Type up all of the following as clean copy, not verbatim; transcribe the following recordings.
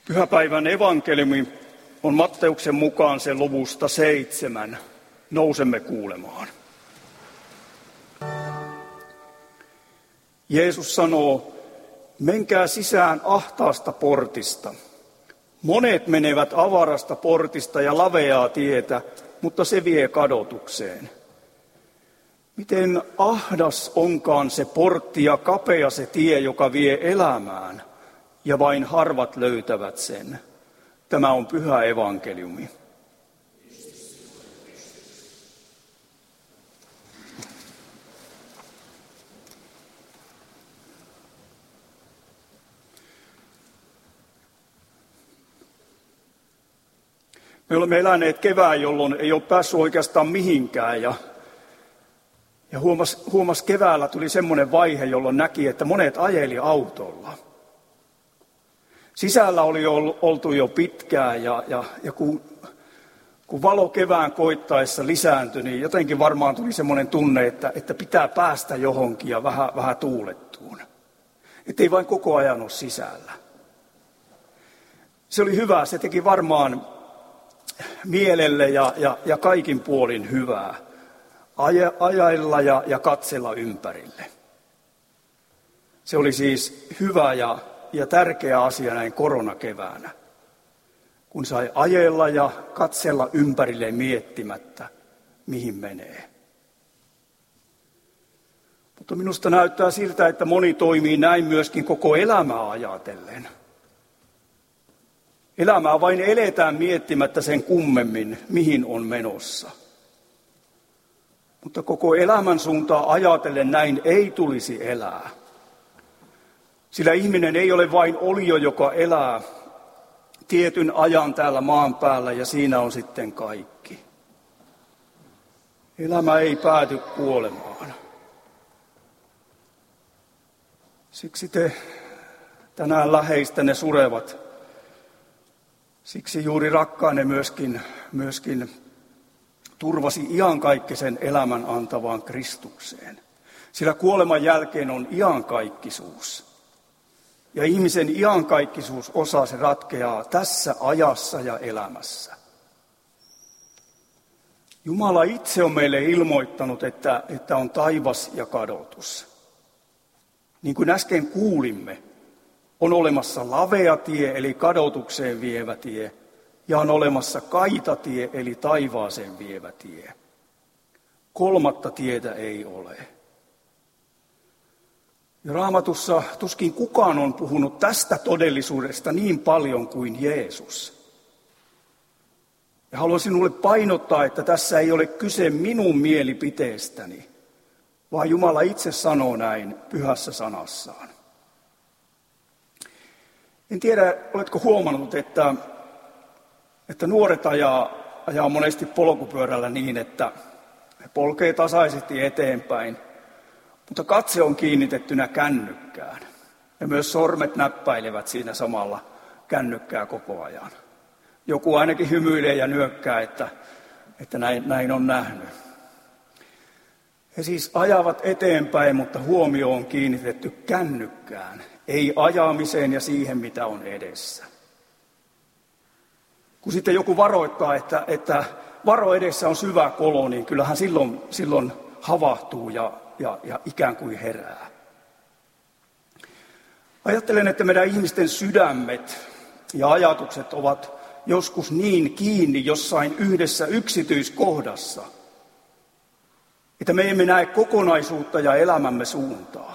Pyhäpäivän evankeliumi on Matteuksen mukaan sen luvusta 7. Nousemme kuulemaan. Jeesus sanoo, menkää sisään ahtaasta portista. Monet menevät avarasta portista ja laveaa tietä, mutta se vie kadotukseen. Miten ahdas onkaan se portti ja kapea se tie, joka vie elämään, ja vain harvat löytävät sen. Tämä on pyhä evankeliumi. Me olemme eläneet kevään, jolloin ei ole päässyt oikeastaan mihinkään. Ja huomas keväällä tuli semmoinen vaihe, jolloin näki, että monet ajeli autolla. Sisällä oli oltu jo pitkään ja kun valo kevään koittaessa lisääntyi, niin jotenkin varmaan tuli semmoinen tunne, että pitää päästä johonkin ja vähän tuulettuun. Että ei vain koko ajan ole sisällä. Se oli hyvä, se teki varmaan mielelle ja kaikin puolin hyvää. Ajailla ja katsella ympärille. Se oli siis hyvä ja tärkeä asia näin koronakeväänä, kun sai ajella ja katsella ympärille miettimättä, mihin menee. Mutta minusta näyttää siltä, että moni toimii näin myöskin koko elämää ajatellen. Elämää vain eletään miettimättä sen kummemmin, mihin on menossa. Mutta koko elämän suuntaa ajatellen näin ei tulisi elää. Sillä ihminen ei ole vain olio, joka elää tietyn ajan täällä maan päällä ja siinä on sitten kaikki. Elämä ei pääty kuolemaan. Siksi te tänään läheistänne surevat. Siksi juuri rakkaanne myöskin turvasi iankaikkisen elämän antavaan Kristukseen. Sillä kuoleman jälkeen on iankaikkisuus. Ja ihmisen iankaikkisuus osa se ratkeaa tässä ajassa ja elämässä. Jumala itse on meille ilmoittanut, että on taivas ja kadotus. Niin kuin äsken kuulimme, on olemassa lavea tie eli kadotukseen vievä tie. Ja on olemassa kaitatie, eli taivaaseen vievä tie. Kolmatta tietä ei ole. Ja Raamatussa tuskin kukaan on puhunut tästä todellisuudesta niin paljon kuin Jeesus. Ja haluan sinulle painottaa, että tässä ei ole kyse minun mielipiteestäni, vaan Jumala itse sanoo näin pyhässä sanassaan. En tiedä, oletko huomannut, että nuoret ajaa monesti polkupyörällä niin, että he polkee tasaisesti eteenpäin, mutta katse on kiinnitettynä kännykkään. Ja myös sormet näppäilevät siinä samalla kännykkää koko ajan. Joku ainakin hymyilee ja nyökkää, että näin on nähnyt. He siis ajavat eteenpäin, mutta huomio on kiinnitetty kännykkään, ei ajamiseen ja siihen, mitä on edessä. Kun sitten joku varoittaa, että varo edessä on syvä kolo, niin kyllähän silloin havahtuu ja ikään kuin herää. Ajattelen, että meidän ihmisten sydämet ja ajatukset ovat joskus niin kiinni jossain yhdessä yksityiskohdassa, että me emme näe kokonaisuutta ja elämämme suuntaa.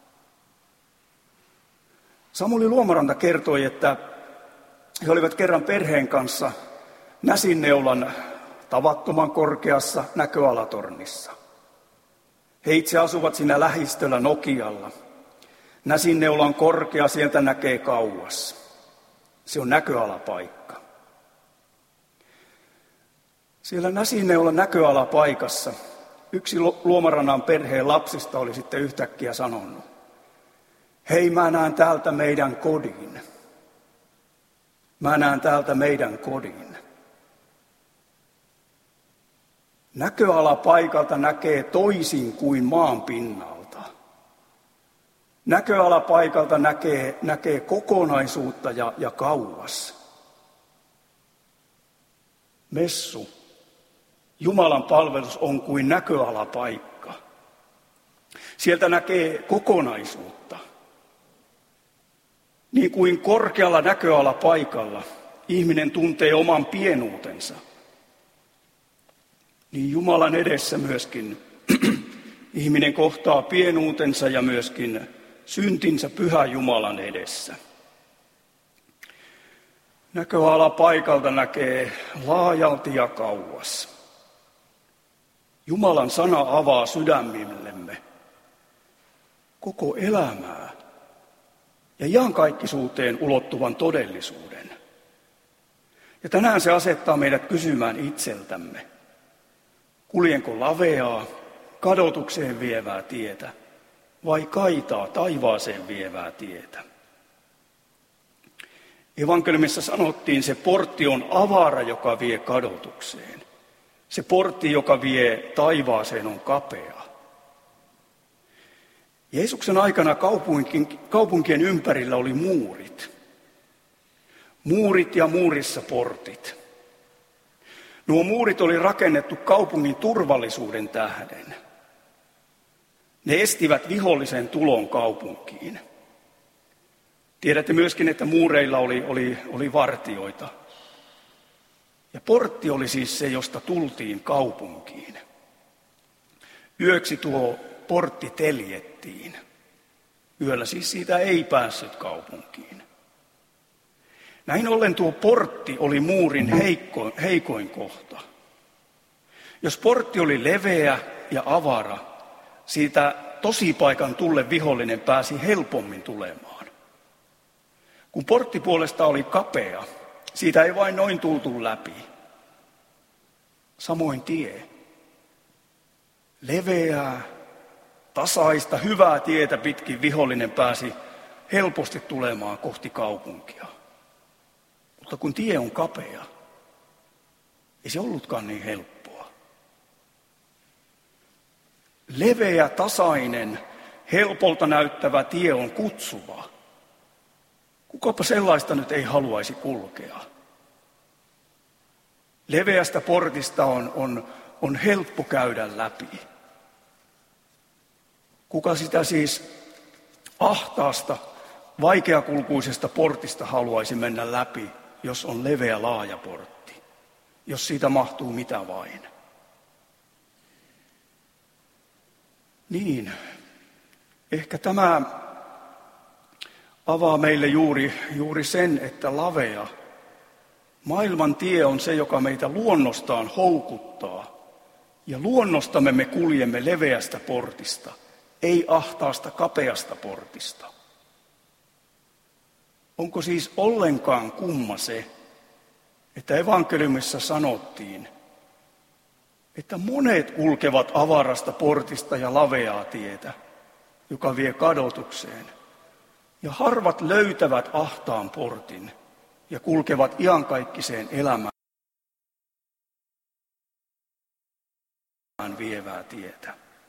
Samuli Luomaranta kertoi, että he olivat kerran perheen kanssa Näsinneulan tavattoman korkeassa näköalatornissa. He itse asuvat siinä lähistöllä Nokialla. Näsinneula on korkea, sieltä näkee kauas. Se on näköalapaikka. Siellä Näsinneulan näköalapaikassa yksi Luomarannan perheen lapsista oli sitten yhtäkkiä sanonut, hei, mä näen täältä meidän kodin. Mä näen täältä meidän kodin. Näköalapaikalta näkee toisin kuin maan pinnalta. Näköalapaikalta näkee kokonaisuutta ja kauas. Messu, Jumalan palvelus on kuin näköalapaikka. Sieltä näkee kokonaisuutta. Niin kuin korkealla näköalapaikalla ihminen tuntee oman pienuutensa, niin Jumalan edessä myöskin ihminen kohtaa pienuutensa ja myöskin syntinsä Pyhän Jumalan edessä. Näköalapaikalta näkee laajalti ja kauas. Jumalan sana avaa sydämillemme koko elämää ja iankaikkisuuteen ulottuvan todellisuuden. Ja tänään se asettaa meidät kysymään itseltämme, kuljenko laveaa, kadotukseen vievää tietä vai kaitaa taivaaseen vievää tietä. Evankeliumissa sanottiin, se portti on avara, joka vie kadotukseen. Se portti, joka vie taivaaseen, on kapea. Jeesuksen aikana kaupunkien ympärillä oli muurit. Muurit ja muurissa portit. Nuo muurit oli rakennettu kaupungin turvallisuuden tähden. Ne estivät vihollisen tulon kaupunkiin. Tiedätte myöskin, että muureilla oli vartioita. Ja portti oli siis se, josta tultiin kaupunkiin. Yöksi tuo portti teljettiin. Yöllä siis siitä ei päässyt kaupunkiin. Näin ollen tuo portti oli muurin heikoin kohta. Jos portti oli leveä ja avara, siitä tosipaikan tulle vihollinen pääsi helpommin tulemaan. Kun portti puolesta oli kapea, siitä ei vain noin tultu läpi. Samoin tie. Leveää, tasaista, hyvää tietä pitkin vihollinen pääsi helposti tulemaan kohti kaupunkia. Mutta kun tie on kapea, ei se ollutkaan niin helppoa. Leveä, tasainen, helpolta näyttävä tie on kutsuva. Kukapa sellaista nyt ei haluaisi kulkea. Leveästä portista on helppo käydä läpi. Kuka sitä siis ahtaasta, vaikeakulkuisesta portista haluaisi mennä läpi, jos on leveä laaja portti, jos siitä mahtuu mitä vain. Niin, ehkä tämä avaa meille juuri sen, että lavea maailman tie on se, joka meitä luonnostaan houkuttaa. Ja luonnostamme me kuljemme leveästä portista, ei ahtaasta kapeasta portista. Onko siis ollenkaan kumma se, että evankeliumissa sanottiin, että monet kulkevat avarasta portista ja laveaa tietä, joka vie kadotukseen, ja harvat löytävät ahtaan portin ja kulkevat iankaikkiseen elämään vievää tietä.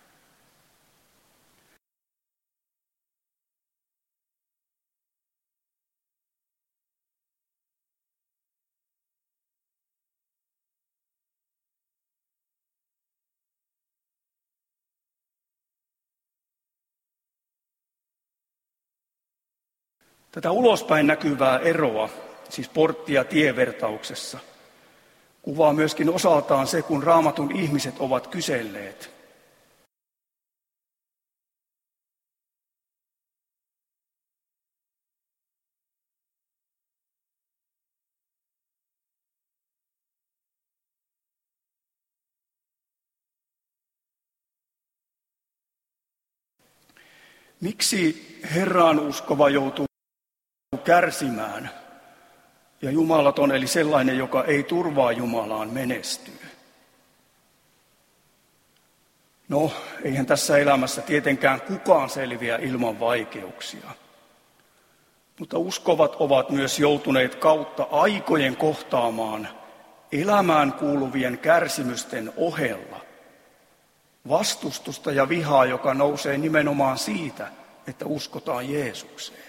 Tätä ulospäin näkyvää eroa, siis portti- ja tievertauksessa, kuvaa myöskin osaltaan se, kun Raamatun ihmiset ovat kyselleet. Miksi Herraan uskova joutuu kärsimään ja jumalaton, eli sellainen, joka ei turvaa Jumalaan, menestyy? No, eihän tässä elämässä tietenkään kukaan selviä ilman vaikeuksia. Mutta uskovat ovat myös joutuneet kautta aikojen kohtaamaan elämään kuuluvien kärsimysten ohella vastustusta ja vihaa, joka nousee nimenomaan siitä, että uskotaan Jeesukseen.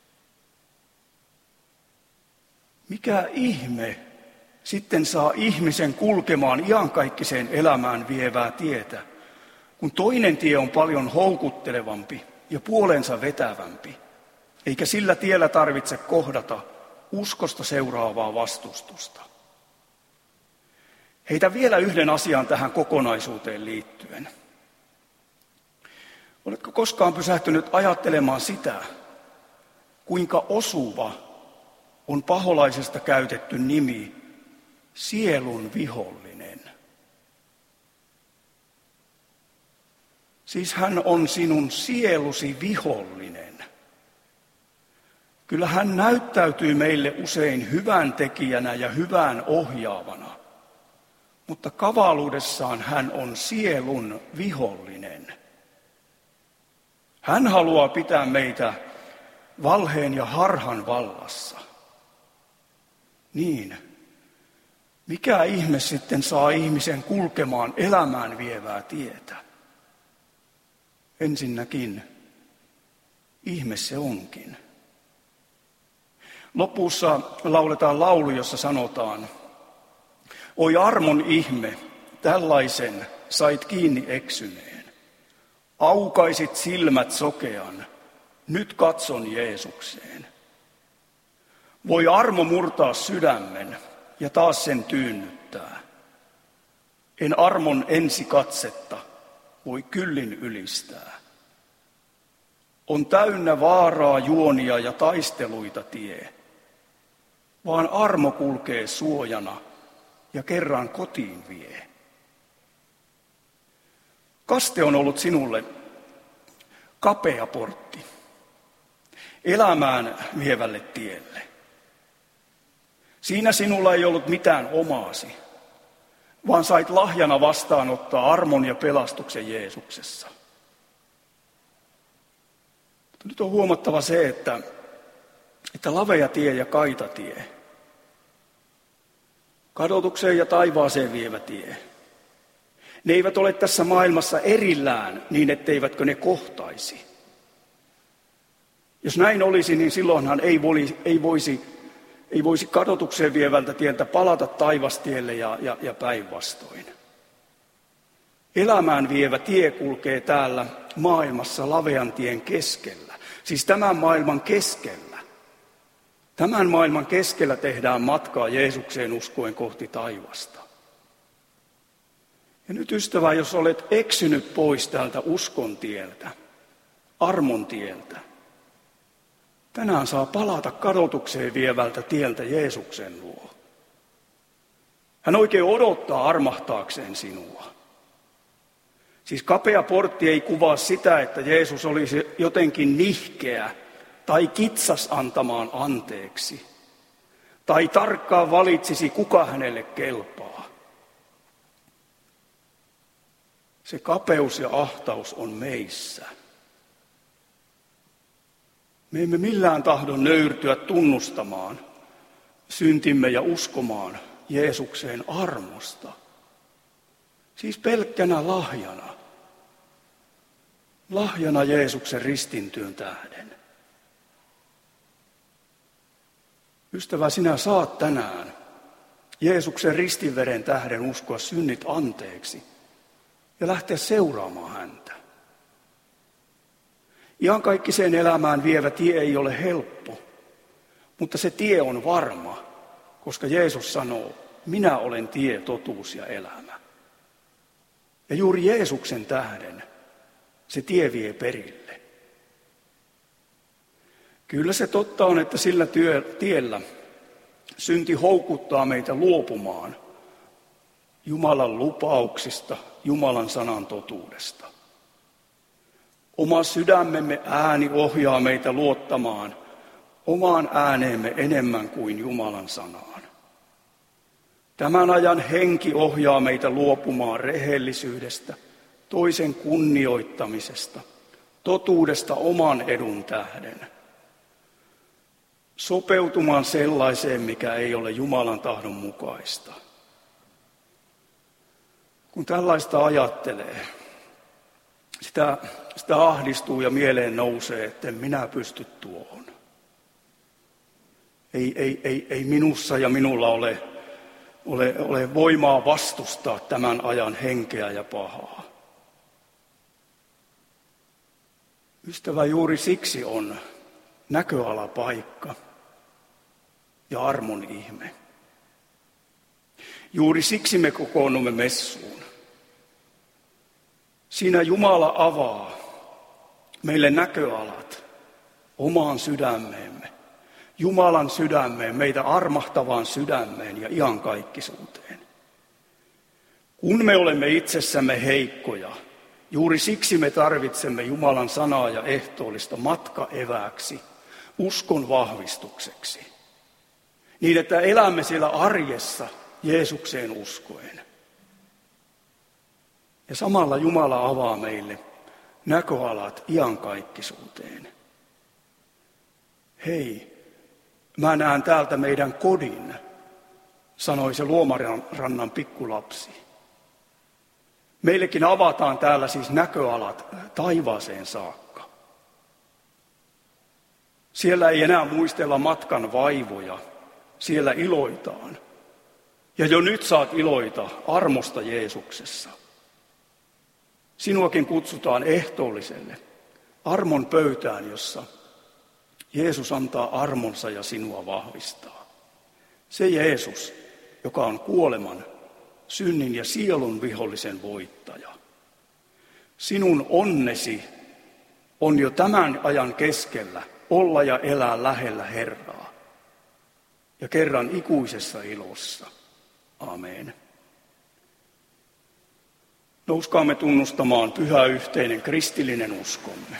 Mikä ihme sitten saa ihmisen kulkemaan iankaikkiseen elämään vievää tietä, kun toinen tie on paljon houkuttelevampi ja puolensa vetävämpi, eikä sillä tiellä tarvitse kohdata uskosta seuraavaa vastustusta. Heitä vielä yhden asian tähän kokonaisuuteen liittyen. Oletko koskaan pysähtynyt ajattelemaan sitä, kuinka osuva on paholaisesta käytetty nimi sielun vihollinen? Siis hän on sinun sielusi vihollinen. Kyllä hän näyttäytyy meille usein hyvän tekijänä ja hyvään ohjaavana, mutta kavaluudessaan hän on sielun vihollinen. Hän haluaa pitää meitä valheen ja harhan vallassa. Niin, mikä ihme sitten saa ihmisen kulkemaan elämään vievää tietä? Ensinnäkin, ihme se onkin. Lopussa lauletaan laulu, jossa sanotaan: oi armon ihme, tällaisen sait kiinni eksyneen. Aukaisit silmät sokean, nyt katson Jeesukseen. Voi armo murtaa sydämen ja taas sen tyynnyttää. En armon ensikatsetta voi kyllin ylistää. On täynnä vaaraa, juonia ja taisteluita tie, vaan armo kulkee suojana ja kerran kotiin vie. Kaste on ollut sinulle kapea portti elämään vievälle tielle. Siinä sinulla ei ollut mitään omaasi, vaan sait lahjana vastaanottaa armon ja pelastuksen Jeesuksessa. Mutta nyt on huomattava se, että lavea tie ja kaita tie, kadotukseen ja taivaaseen vievä tie, ne eivät ole tässä maailmassa erillään niin, etteivätkö ne kohtaisi. Jos näin olisi, niin silloinhan ei voisi kadotukseen vievältä tieltä palata taivastielle ja päinvastoin. Elämään vievä tie kulkee täällä maailmassa lavean tien keskellä, siis tämän maailman keskellä. Tämän maailman keskellä tehdään matkaa Jeesukseen uskoen kohti taivasta. Ja nyt ystävä, jos olet eksynyt pois täältä uskon tieltä, armon tieltä, tänään saa palata kadotukseen vievältä tieltä Jeesuksen luo. Hän oikein odottaa armahtaakseen sinua. Siis kapea portti ei kuvaa sitä, että Jeesus olisi jotenkin nihkeä tai kitsas antamaan anteeksi, tai tarkkaan valitsisi, kuka hänelle kelpaa. Se kapeus ja ahtaus on meissä. Me emme millään tahdo nöyrtyä tunnustamaan syntimme ja uskomaan Jeesukseen armosta. Siis pelkkänä lahjana. Lahjana Jeesuksen ristintyön tähden. Ystävä, sinä saat tänään Jeesuksen ristinveren tähden uskoa synnit anteeksi ja lähteä seuraamaan häntä. Iankaikkiseen elämään vievä tie ei ole helppo, mutta se tie on varma, koska Jeesus sanoo, minä olen tie, totuus ja elämä. Ja juuri Jeesuksen tähden se tie vie perille. Kyllä se totta on, että sillä tiellä synti houkuttaa meitä luopumaan Jumalan lupauksista, Jumalan sanan totuudesta. Oma sydämemme ääni ohjaa meitä luottamaan omaan ääneemme enemmän kuin Jumalan sanaan. Tämän ajan henki ohjaa meitä luopumaan rehellisyydestä, toisen kunnioittamisesta, totuudesta oman edun tähden. Sopeutumaan sellaiseen, mikä ei ole Jumalan tahdon mukaista. Kun tällaista ajattelee, sitä sitä ahdistuu ja mieleen nousee, että en minä pysty tuohon. Ei minussa ja minulla ole voimaa vastustaa tämän ajan henkeä ja pahaa. Ystävä, juuri siksi on näköalapaikka ja armon ihme. Juuri siksi me kokoonnumme messuun. Siinä Jumala avaa meille näköalat omaan sydämeemme, Jumalan sydämeen, meitä armahtavaan sydämeen ja iankaikkisuuteen. Kun me olemme itsessämme heikkoja, juuri siksi me tarvitsemme Jumalan sanaa ja ehtoollista matkaevääksi, uskon vahvistukseksi, niin että elämme siellä arjessa Jeesukseen uskoen. Ja samalla Jumala avaa meille näköalat iankaikkisuuteen. Hei, mä näen täältä meidän kodin, sanoi se Luomarannan pikkulapsi. Meillekin avataan täällä siis näköalat taivaaseen saakka. Siellä ei enää muistella matkan vaivoja, siellä iloitaan. Ja jo nyt saat iloita armosta Jeesuksessa. Sinuakin kutsutaan ehtoolliselle armon pöytään, jossa Jeesus antaa armonsa ja sinua vahvistaa. Se Jeesus, joka on kuoleman, synnin ja sielun vihollisen voittaja. Sinun onnesi on jo tämän ajan keskellä olla ja elää lähellä Herraa ja kerran ikuisessa ilossa. Amen. Nouskaamme tunnustamaan pyhä yhteinen kristillinen uskomme.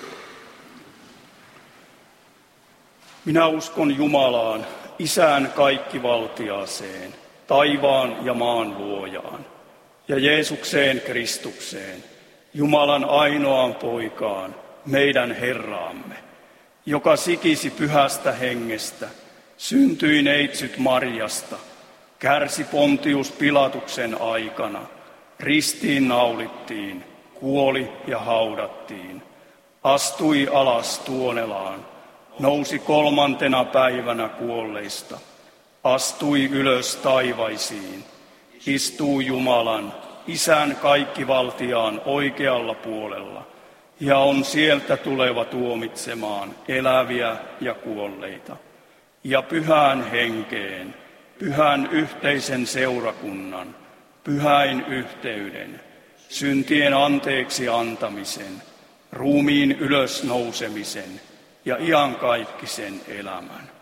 Minä uskon Jumalaan, Isään kaikkivaltiaaseen, taivaan ja maan luojaan, ja Jeesukseen Kristukseen, Jumalan ainoaan poikaan, meidän Herraamme, joka sikisi pyhästä hengestä, syntyi neitsyt Marjasta, kärsi Pontius Pilatuksen aikana, ristiin naulittiin, kuoli ja haudattiin, astui alas tuonelaan, nousi 3. päivänä kuolleista, astui ylös taivaisiin, istuu Jumalan, Isän kaikkivaltiaan oikealla puolella, ja on sieltä tuleva tuomitsemaan eläviä ja kuolleita, ja pyhään henkeen, pyhän yhteisen seurakunnan, pyhäin yhteyden, syntien anteeksi antamisen, ruumiin ylösnousemisen ja iankaikkisen elämän.